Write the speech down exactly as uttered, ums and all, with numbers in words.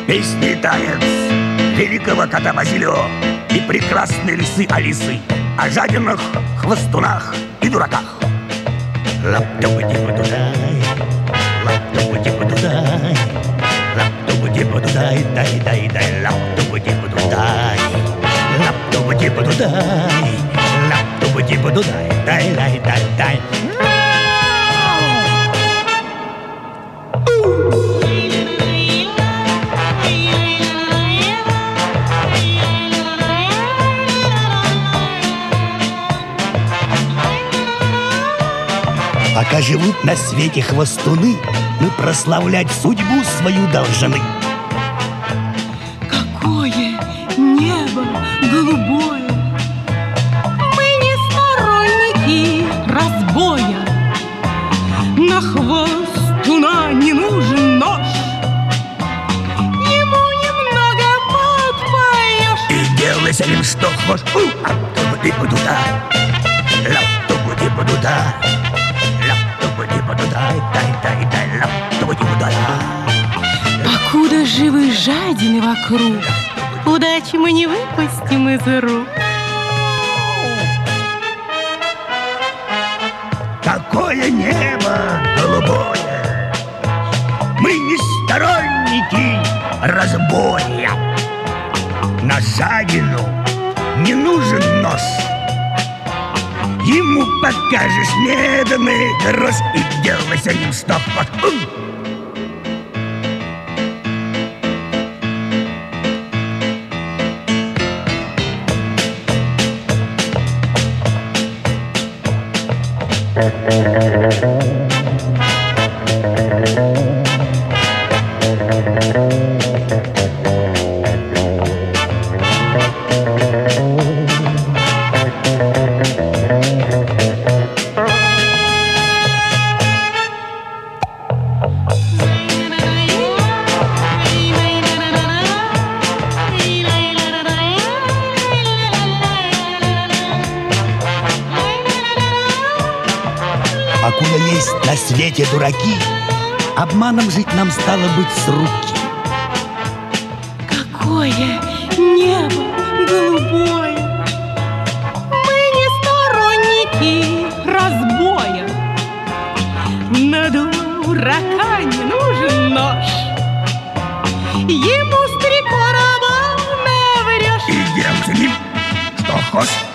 Песни и танец великого кота Базилио и прекрасной лисы Алисы о жадинах, хвостунах и дураках. Лап-тупу-типу-дудай, лап-тупу-типу-дудай, лап-тупу-типу-дудай, дай-дай-дай, лап-тупу-типу-дудай, лап-тупу-типу-дудай, лап-тупу-типу-дудай, дай-дай-дай-дай. Пока живут на свете хвостуны, мы прославлять судьбу свою должны. Какое небо голубое! Мы не сторонники разбоя. На хвостуна не нужен нож, ему немного подпоешь. И делай с ним что хочешь. Лап-тупу-типу-туда, лап-тупу-типу-туда, дай-дай-дай, лап-тупу-типу-дай. Покуда живы жадины вокруг, удачи мы не выпустим из рук. Какое небо голубое! Мы не сторонники разбоя. На жадину не нужен нож, ему покажешь медный грош. И делай с ним что хочешь. Покуда есть на свете дураки, обманом жить нам стало быть с руки. Какое небо голубое! Мы не сторонники разбоя. На дурака не нужен нож, ему с три короба наврешь. И делай с ним что хочешь.